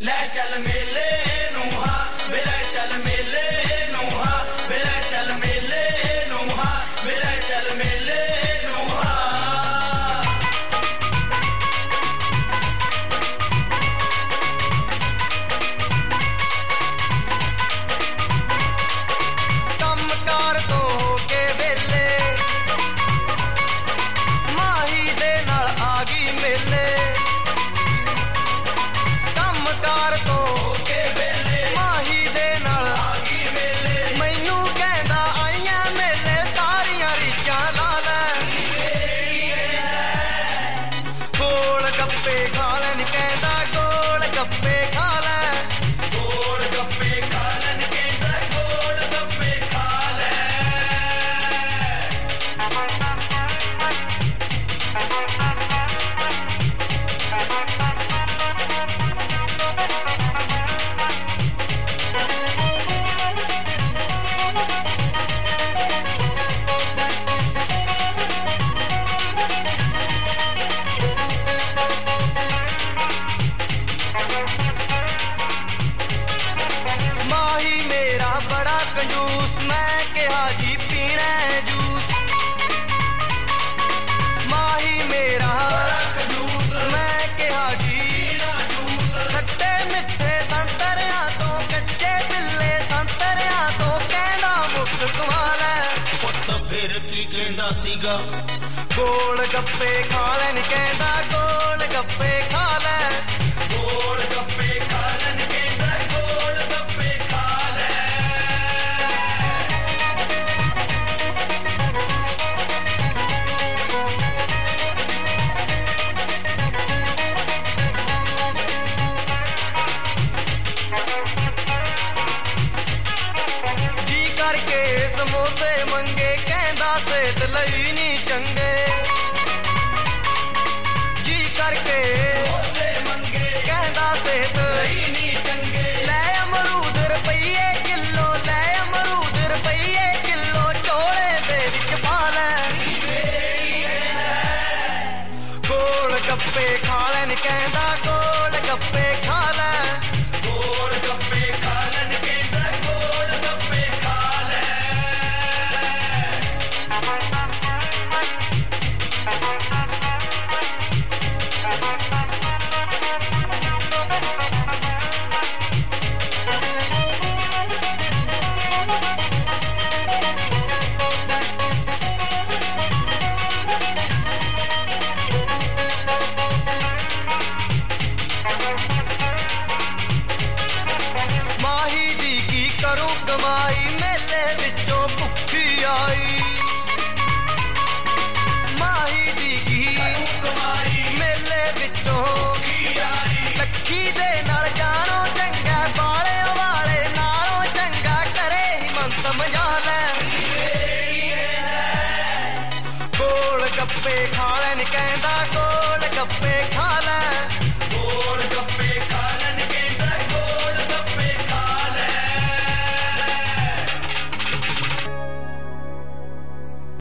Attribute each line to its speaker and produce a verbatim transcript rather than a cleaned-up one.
Speaker 1: ਲੈ ਚੱਲ ਮੇਲੇ ਨੂੰ ਹਾਂ ਵੇ ਲੈ ਚੱਲ ਮੇਲੇ ਨੂੰ ਹਾਂ ਵੇ ਲੈ ਚੱਲ ਮੇਲੇ ਨੂੰ ਹਾਂ ਵੇ ਲੈ ਚੱਲ ਮੇਲੇ ਨੂੰ ਹਾਂ
Speaker 2: ਕੰਮ ਕਾਰ ਤੋਂ ਹੋ ਕੇ ਵੇਲੇ ਮਾਹੀ ਦੇ ਨਾਲ ਆ ਗਈ ਮੇਲੇ ਕੰਮ ਕਾਰ ਤੋਂ ਹੋ ਕੇ ਵੇਲੇ ਮਾਹੀ ਦੇ ਨਾਲ ਆ ਗਈ ਮੇਲੇ ਮੈਨੂੰ ਕਹਿੰਦਾ ਆਈਆਂ ਮੇਲੇ ਸਾਰੀਆਂ ਰੀਝਾਂ ਲਾ ਲੈ ਗੋਲ ਗੱਪੇ ਖਾ ਲੈਣ ਕਹਿੰਦਾ ਗੋਲ ਗੱਪੇ ਖਾ ਲੈ
Speaker 1: ਗੋਲ ਗੱਪੇ ਖਾ ਲੈਣ ਕਹਿੰਦਾ ਗੋਲ ਗੱਪੇ ਖਾ ਲੈ
Speaker 2: ਮਾਹੀ ਮੇਰਾ ਬੜਾ ਕੰਜੂਸ ਮੈਂ ਕਿਹਾ ਜੀ ਪੀਣਾ ਹੈ ਜੂਸ ਮਾਹੀ ਮੇਰਾ
Speaker 1: ਬੜਾ ਕੰਜੂਸ
Speaker 2: ਮੈਂ ਕਿਹਾ ਜੀ
Speaker 1: ਪੀਣਾ ਜੂਸ
Speaker 2: ਖੱਟੇ ਮਿੱਠੇ ਸੰਤਰਿਆਂ ਤੋਂ ਕੱਚੇ ਬਿੱਲੇ ਸੰਤਰਿਆਂ ਤੋਂ ਕਹਿੰਦਾ ਮੁੱਖ ਕਮਾਲ ਹੈ
Speaker 1: ਪੁੱਤ ਫਿਰ ਕੀ ਕਹਿੰਦਾ ਸੀਗਾ
Speaker 2: ਗੋਲ ਗੱਪੇ ਖਾ ਲੈਣ ਕਹਿੰਦਾ ਗੋਲ ਗੱਪੇ ਖਾ ਲੈ
Speaker 1: ਗੋਲ ਗੱਪੇ ਖਾ ਲੈਣ ਕਹਿੰਦਾ ਗੋਲ ਗੱਪੇ ਖਾ ਲੈ
Speaker 2: ਜੀ ਕਰਕੇ ਸਮੋਸੇ ਮੰਗੇ ਕਹਿੰਦਾ ਸਿਹਤ ਲਈ ਨਹੀਂ ਚੰਗੇ ਜੀ ਕਰਕੇ
Speaker 1: ਉਸੇ ਮੰਗੇ
Speaker 2: ਕਹਿੰਦਾ ਸਿਹਤ
Speaker 1: ਲਈ ਨਹੀਂ ਚੰਗੇ
Speaker 2: ਲੈ ਅਮਰੂਦ ਰੁਪਈਏ ਕਿਲੋ ਲੈ ਅਮਰੂਦ ਰੁਪਈਏ ਕਿਲੋ ਝੋਲੇ ਦੇ ਵਿੱਚ ਪਾ ਲੈ ਗੋਲ ਗੱਪੇ ਖਾ ਲੈਣ ਕਹਿੰਦਾ ਗੋਲ ਗੱਪੇ ਖਾ